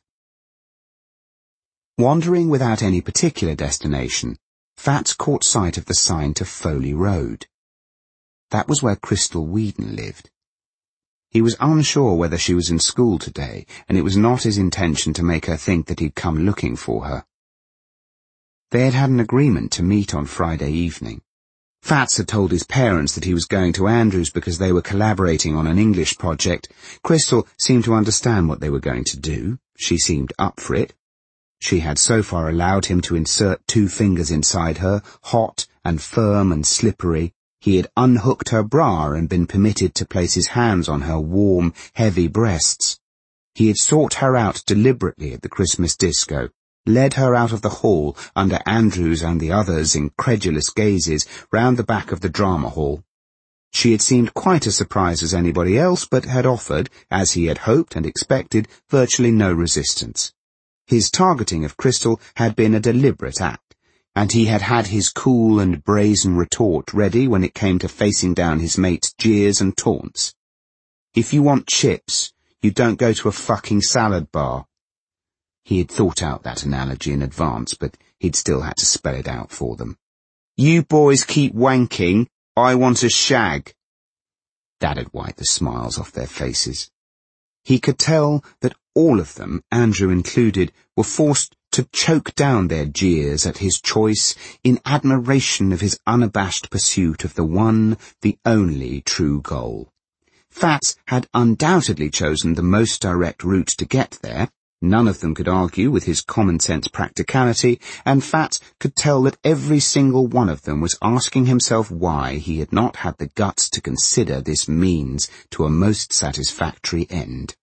Wandering without any particular destination, Fats caught sight of the sign to Foley Road. That was where Crystal Whedon lived. He was unsure whether she was in school today, and it was not his intention to make her think that he'd come looking for her. They had had an agreement to meet on Friday evening. Fats had told his parents that he was going to Andrews because they were collaborating on an English project. Crystal seemed to understand what they were going to do. She seemed up for it. She had so far allowed him to insert 2 fingers inside her, hot and firm and slippery. He had unhooked her bra and been permitted to place his hands on her warm, heavy breasts. He had sought her out deliberately at the Christmas disco, led her out of the hall under Andrew's and the others' incredulous gazes round the back of the drama hall. She had seemed quite as surprised as anybody else, but had offered, as he had hoped and expected, virtually no resistance. His targeting of Crystal had been a deliberate act, and he had had his cool and brazen retort ready when it came to facing down his mate's jeers and taunts. If you want chips, you don't go to a fucking salad bar. He had thought out that analogy in advance, but he'd still had to spell it out for them. You boys keep wanking, I want a shag. That had wiped the smiles off their faces. He could tell that all of them, Andrew included, were forced to choke down their jeers at his choice in admiration of his unabashed pursuit of the one, the only true goal. Fats had undoubtedly chosen the most direct route to get there. None of them could argue with his common-sense practicality, and Fats could tell that every single one of them was asking himself why he had not had the guts to consider this means to a most satisfactory end.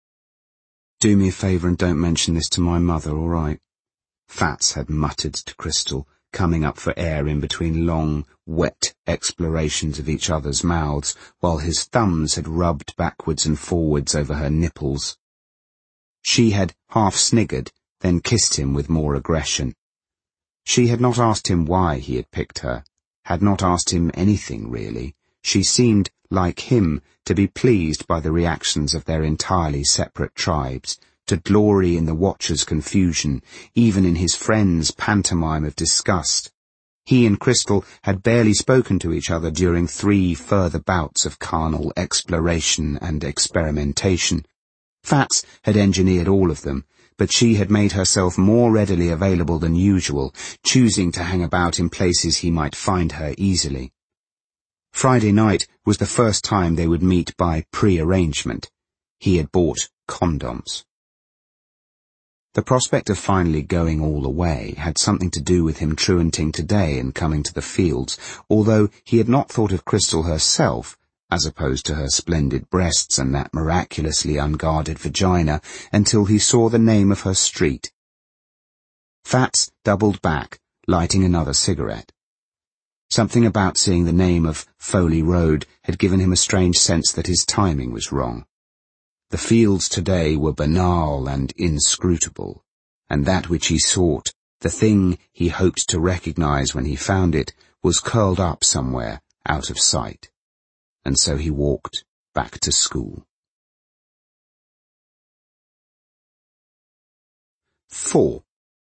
Do me a favour and don't mention this to my mother, all right? Fats had muttered to Crystal, coming up for air in between long, wet explorations of each other's mouths, while his thumbs had rubbed backwards and forwards over her nipples. She had half sniggered, then kissed him with more aggression. She had not asked him why he had picked her, had not asked him anything really. She seemed, like him, to be pleased by the reactions of their entirely separate tribes, to glory in the watcher's confusion, even in his friend's pantomime of disgust. He and Crystal had barely spoken to each other during 3 further bouts of carnal exploration and experimentation. Fats had engineered all of them, but she had made herself more readily available than usual, choosing to hang about in places he might find her easily. Friday night was the first time they would meet by pre-arrangement. He had bought condoms. The prospect of finally going all the way had something to do with him truanting today and coming to the fields, although he had not thought of Crystal herself, as opposed to her splendid breasts and that miraculously unguarded vagina, until he saw the name of her street. Fats doubled back, lighting another cigarette. Something about seeing the name of Foley Road had given him a strange sense that his timing was wrong. The fields today were banal and inscrutable, and that which he sought, the thing he hoped to recognize when he found it, was curled up somewhere out of sight. And so he walked back to school. 4.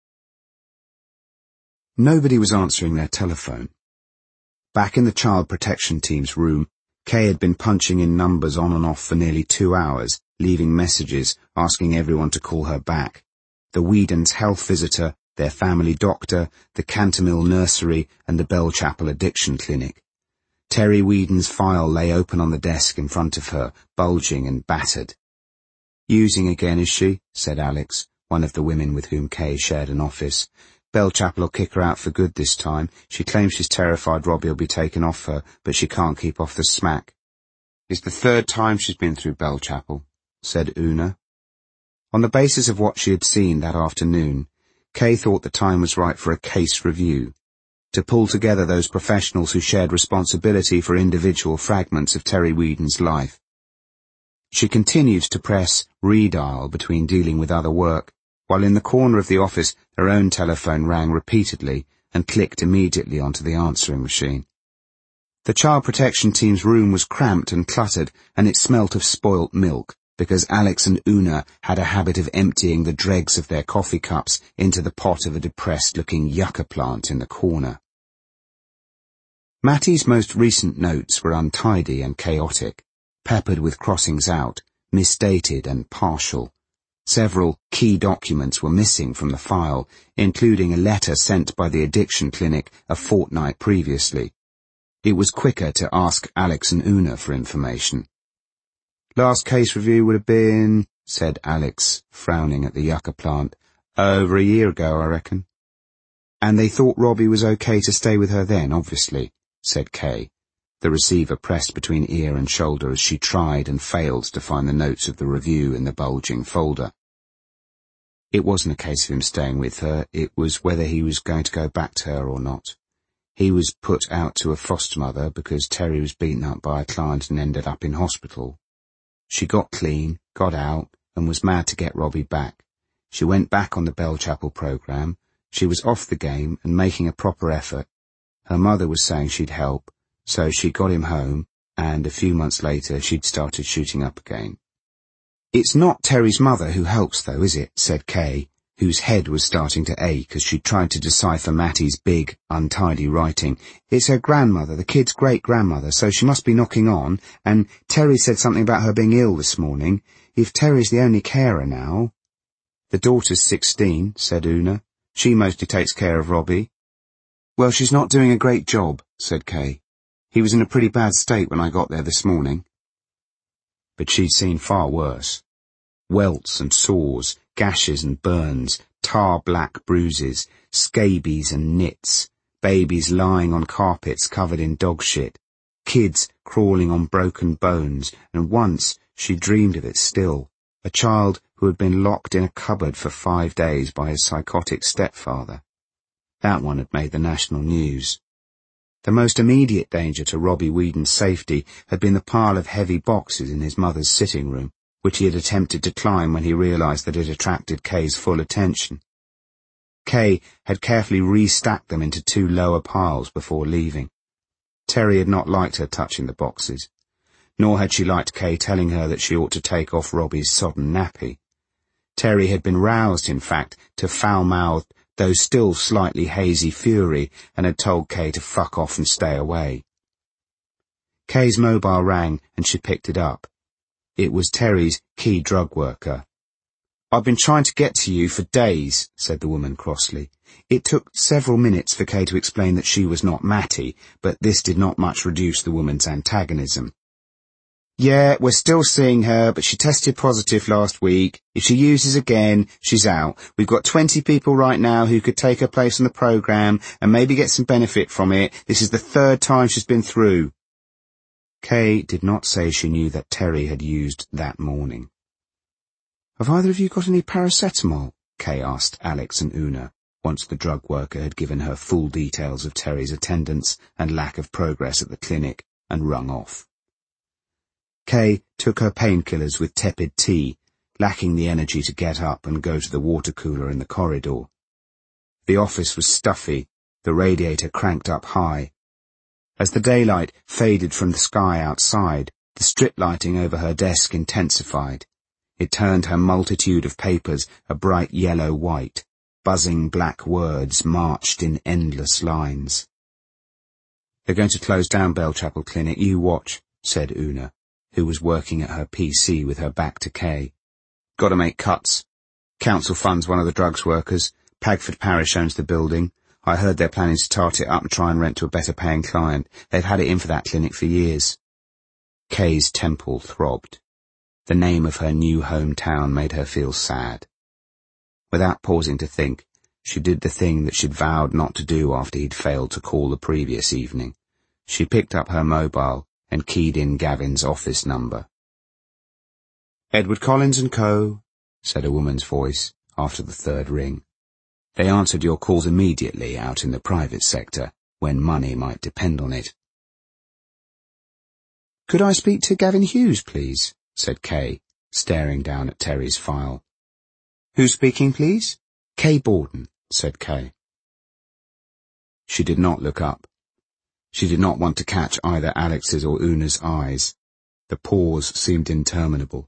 Nobody was answering their telephone. Back in the child protection team's room, Kay had been punching in numbers on and off for nearly 2 hours, leaving messages asking everyone to call her back. The Whedons' health visitor, their family doctor, the Cantermill nursery, and the Bellchapel addiction clinic. Terry Whedon's file lay open on the desk in front of her, bulging and battered. "Using again, is she?" said Alex, one of the women with whom Kay shared an office. "Bellchapel'll kick her out for good this time. She claims she's terrified Robbie'll be taken off her, but she can't keep off the smack." "It's the 3rd time she's been through Bellchapel," said Una. On the basis of what she had seen that afternoon, Kay thought the time was right for a case review, to pull together those professionals who shared responsibility for individual fragments of Terry Whedon's life. She continued to press redial between dealing with other work, while in the corner of the office her own telephone rang repeatedly and clicked immediately onto the answering machine. The child protection team's room was cramped and cluttered, and it smelt of spoilt milk, because Alex and Una had a habit of emptying the dregs of their coffee cups into the pot of a depressed-looking yucca plant in the corner. Mattie's most recent notes were untidy and chaotic, peppered with crossings out, misdated and partial. Several key documents were missing from the file, including a letter sent by the addiction clinic a fortnight previously. It was quicker to ask Alex and Una for information. "Last case review would have been," said Alex, frowning at the yucca plant, "over a year ago, I reckon." "And they thought Robbie was okay to stay with her then, obviously," said Kay, the receiver pressed between ear and shoulder as she tried and failed to find the notes of the review in the bulging folder. "It wasn't a case of him staying with her, it was whether he was going to go back to her or not. He was put out to a foster mother because Terry was beaten up by a client and ended up in hospital. She got clean, got out, and was mad to get Robbie back. She went back on the Bellchapel program. She was off the game and making a proper effort. Her mother was saying she'd help, so she got him home, and a few months later she'd started shooting up again." "It's not Terry's mother who helps, though, is it?" said Kay, whose head was starting to ache as she tried to decipher Mattie's big, untidy writing. "It's her grandmother, the kid's great-grandmother, so she must be knocking on, and Terry said something about her being ill this morning. If Terry's the only carer now—" "The daughter's 16, said Una. "She mostly takes care of Robbie." "Well, she's not doing a great job," said Kay. "He was in a pretty bad state when I got there this morning." But she'd seen far worse. Welts and sores, gashes and burns, tar-black bruises, scabies and nits, babies lying on carpets covered in dog shit, kids crawling on broken bones, and once, she dreamed of it still, a child who had been locked in a cupboard for 5 days by his psychotic stepfather. That one had made the national news. The most immediate danger to Robbie Whedon's safety had been the pile of heavy boxes in his mother's sitting room, which he had attempted to climb when he realized that it attracted Kay's full attention. Kay had carefully restacked them into 2 lower piles before leaving. Terry had not liked her touching the boxes, nor had she liked Kay telling her that she ought to take off Robbie's sodden nappy. Terry had been roused, in fact, to foul-mouthed, though still slightly hazy fury, and had told Kay to fuck off and stay away. Kay's mobile rang, and she picked it up. It was Terry's key drug worker. "I've been trying to get to you for days," said the woman crossly. It took several minutes for Kay to explain that she was not Matty, but this did not much reduce the woman's antagonism. "Yeah, we're still seeing her, but she tested positive last week. If she uses again, she's out. We've got 20 people right now who could take her place on the programme and maybe get some benefit from it. This is the third time she's been through." Kay did not say she knew that Terry had used that morning. "Have either of you got any paracetamol?" Kay asked Alex and Una, once the drug worker had given her full details of Terry's attendance and lack of progress at the clinic, and rung off. Kay took her painkillers with tepid tea, lacking the energy to get up and go to the water cooler in the corridor. The office was stuffy, the radiator cranked up high. As the daylight faded from the sky outside, the strip lighting over her desk intensified. It turned her multitude of papers a bright yellow-white. Buzzing black words marched in endless lines. "They're going to close down Bellchapel Clinic, you watch," said Una, who was working at her PC with her back to Kay. "Got to make cuts. Council funds one of the drugs workers. Pagford Parish owns the building. I heard they're planning to tart it up and try and rent to a better paying client. They've had it in for that clinic for years." Kay's temple throbbed. The name of her new hometown made her feel sad. Without pausing to think, she did the thing that she'd vowed not to do after he'd failed to call the previous evening. She picked up her mobile and keyed in Gavin's office number. "Edward Collins and Co.," said a woman's voice after the third ring. "They answered your calls immediately out in the private sector, when money might depend on it." "Could I speak to Gavin Hughes, please?" said Kay, staring down at Terry's file. "Who's speaking, please?" "Kay Borden," said Kay. She did not look up. She did not want to catch either Alex's or Una's eyes. The pause seemed interminable.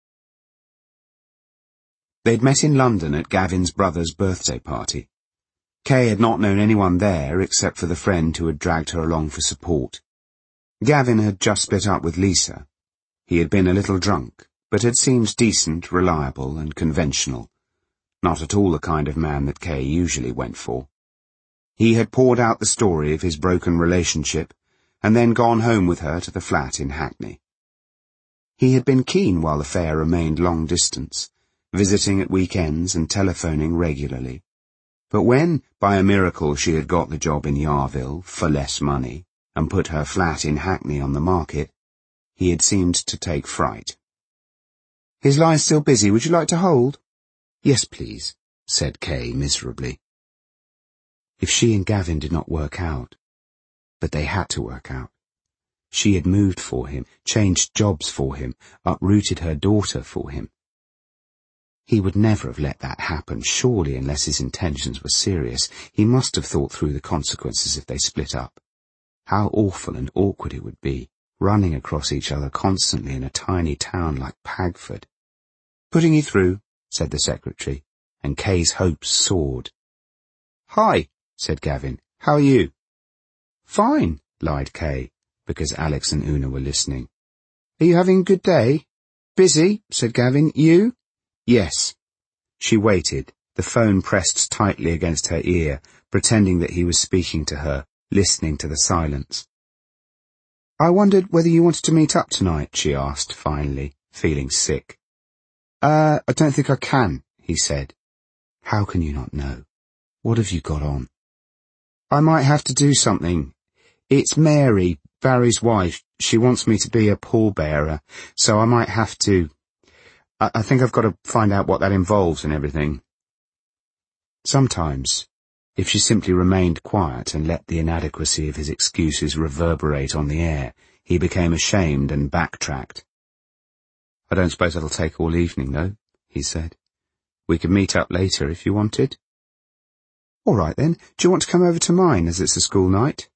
They'd met in London at Gavin's brother's birthday party. Kay had not known anyone there except for the friend who had dragged her along for support. Gavin had just split up with Lisa. He had been a little drunk, but had seemed decent, reliable, and conventional. Not at all the kind of man that Kay usually went for. He had poured out the story of his broken relationship, and then gone home with her to the flat in Hackney. He had been keen while the affair remained long distance, visiting at weekends and telephoning regularly. But when, by a miracle, she had got the job in Yarville for less money, and put her flat in Hackney on the market, he had seemed to take fright. "His line's still busy. Would you like to hold?" "Yes, please," said Kay miserably. If she and Gavin did not work out, but they had to work out. She had moved for him, changed jobs for him, uprooted her daughter for him. He would never have let that happen, surely, unless his intentions were serious. He must have thought through the consequences if they split up. How awful and awkward it would be, running across each other constantly in a tiny town like Pagford. "Putting you through," said the secretary, and Kay's hopes soared. "Hi," said Gavin. "How are you?" "Fine," lied Kay, because Alex and Una were listening. "Are you having a good day?" "Busy," said Gavin. "You?" "Yes." She waited, the phone pressed tightly against her ear, pretending that he was speaking to her, listening to the silence. "I wondered whether you wanted to meet up tonight," she asked finally, feeling sick. I don't think I can," he said. "How can you not know? What have you got on?" "I might have to do something. It's Mary, Barry's wife. She wants me to be a pallbearer, so I might have to. I think I've got to find out what that involves and everything." Sometimes, if she simply remained quiet and let the inadequacy of his excuses reverberate on the air, he became ashamed and backtracked. "I don't suppose that'll take all evening, though," he said. "We could meet up later if you wanted." "All right, then. Do you want to come over to mine, as it's a school night?"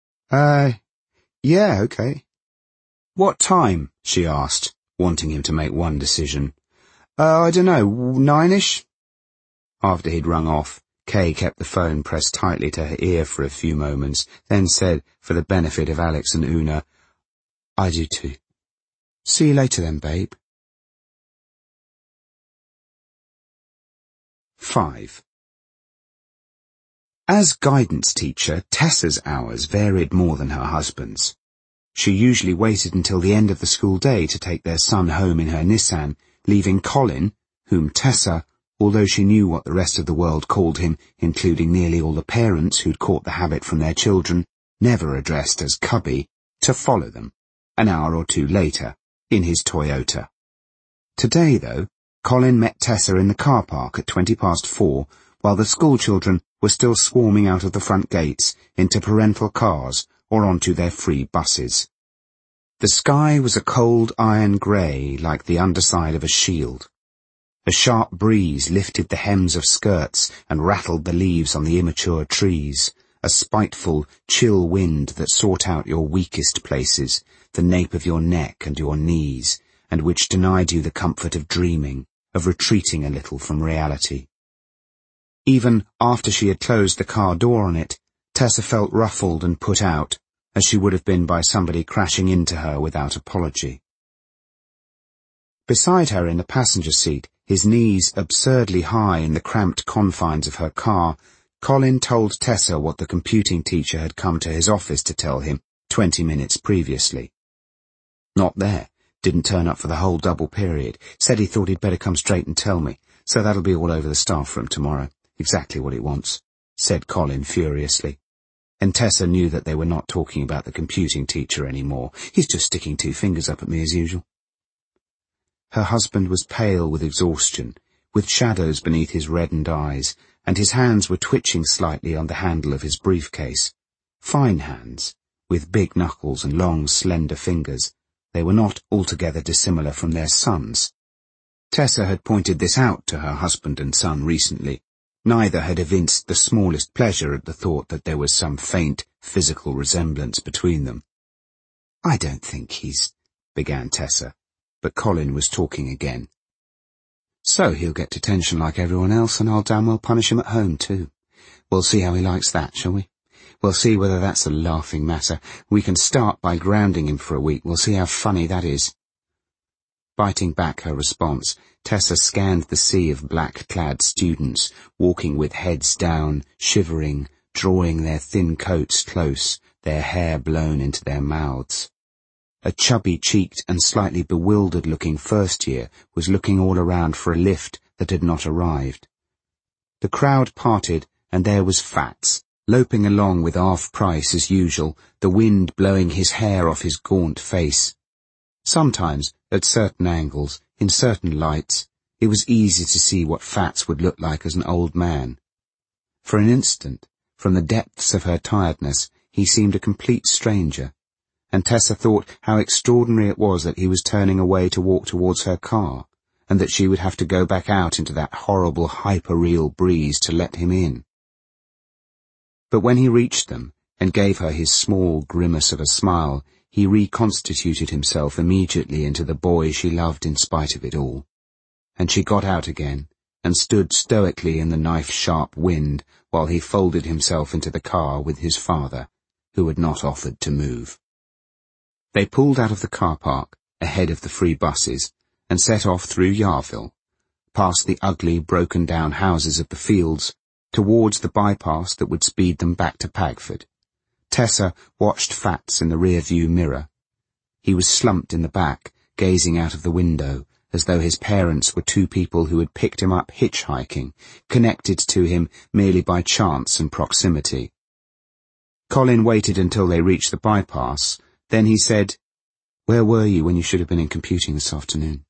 Yeah, okay." "What time?" she asked, wanting him to make one decision. I don't know, 9ish? After he'd rung off, Kay kept the phone pressed tightly to her ear for a few moments, then said, for the benefit of Alex and Una, "I do too. See you later then, babe." 5. As guidance teacher, Tessa's hours varied more than her husband's. She usually waited until the end of the school day to take their son home in her Nissan, leaving Colin, whom Tessa, although she knew what the rest of the world called him, including nearly all the parents who'd caught the habit from their children, never addressed as Cubby, to follow them, an hour or two later, in his Toyota. Today, though, Colin met Tessa in the car park at 4:20, while the schoolchildren were still swarming out of the front gates into parental cars or onto their free buses. The sky was a cold iron grey like the underside of a shield. A sharp breeze lifted the hems of skirts and rattled the leaves on the immature trees, a spiteful, chill wind that sought out your weakest places, the nape of your neck and your knees, and which denied you the comfort of dreaming, of retreating a little from reality. Even after she had closed the car door on it, Tessa felt ruffled and put out, as she would have been by somebody crashing into her without apology. Beside her in the passenger seat, his knees absurdly high in the cramped confines of her car, Colin told Tessa what the computing teacher had come to his office to tell him 20 minutes previously. Not there, didn't turn up for the whole double period, said he thought he'd better come straight and tell me, so that'll be all over the staff room tomorrow. Exactly what it wants, said Colin furiously. And Tessa knew that they were not talking about the computing teacher anymore. He's just sticking 2 fingers up at me as usual. Her husband was pale with exhaustion, with shadows beneath his reddened eyes, and his hands were twitching slightly on the handle of his briefcase. Fine hands, with big knuckles and long, slender fingers. They were not altogether dissimilar from their sons. Tessa had pointed this out to her husband and son recently. Neither had evinced the smallest pleasure at the thought that there was some faint physical resemblance between them. "I don't think he's," began Tessa, but Colin was talking again. "So he'll get detention like everyone else, and I'll damn well punish him at home too. We'll see how he likes that, shall we? We'll see whether that's a laughing matter. We can start by grounding him for a week. We'll see how funny that is." Biting back her response, Tessa scanned the sea of black-clad students, walking with heads down, shivering, drawing their thin coats close, their hair blown into their mouths. A chubby-cheeked and slightly bewildered-looking first-year was looking all around for a lift that had not arrived. The crowd parted, and there was Fats, loping along with half-price as usual, the wind blowing his hair off his gaunt face. Sometimes, at certain angles, in certain lights, it was easy to see what Fats would look like as an old man. For an instant, from the depths of her tiredness, he seemed a complete stranger, and Tessa thought how extraordinary it was that he was turning away to walk towards her car, and that she would have to go back out into that horrible hyper-real breeze to let him in. But when he reached them, and gave her his small grimace of a smile, he reconstituted himself immediately into the boy she loved in spite of it all. And she got out again, and stood stoically in the knife-sharp wind while he folded himself into the car with his father, who had not offered to move. They pulled out of the car park, ahead of the free buses, and set off through Yarville, past the ugly, broken-down houses of the fields, towards the bypass that would speed them back to Pagford. Tessa watched Fats in the rear-view mirror. He was slumped in the back, gazing out of the window, as though his parents were 2 people who had picked him up hitchhiking, connected to him merely by chance and proximity. Colin waited until they reached the bypass, then he said, "Where were you when you should have been in computing this afternoon?"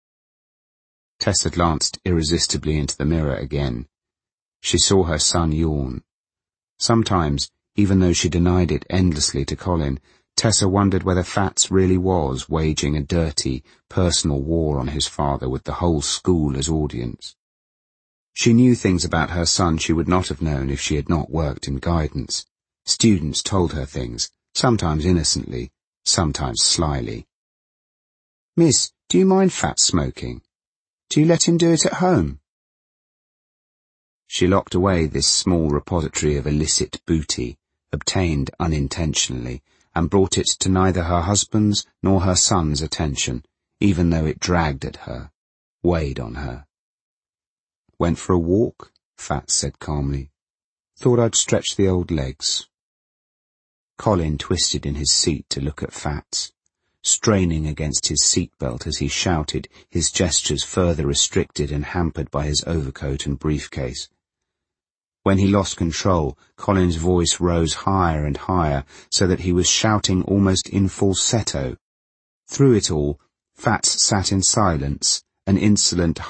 Tessa glanced irresistibly into the mirror again. She saw her son yawn. Sometimes, even though she denied it endlessly to Colin, Tessa wondered whether Fats really was waging a dirty, personal war on his father with the whole school as audience. She knew things about her son she would not have known if she had not worked in guidance. Students told her things, sometimes innocently, sometimes slyly. "Miss, do you mind Fats smoking? Do you let him do it at home?" She locked away this small repository of illicit booty, obtained unintentionally, and brought it to neither her husband's nor her son's attention, even though it dragged at her, weighed on her. "Went for a walk?" Fats said calmly. Thought I'd stretch the old legs. Colin twisted in his seat to look at Fats, straining against his seatbelt as he shouted, his gestures further restricted and hampered by his overcoat and briefcase. When he lost control, Colin's voice rose higher and higher, so that he was shouting almost in falsetto. Through it all, Fats sat in silence, an insolent,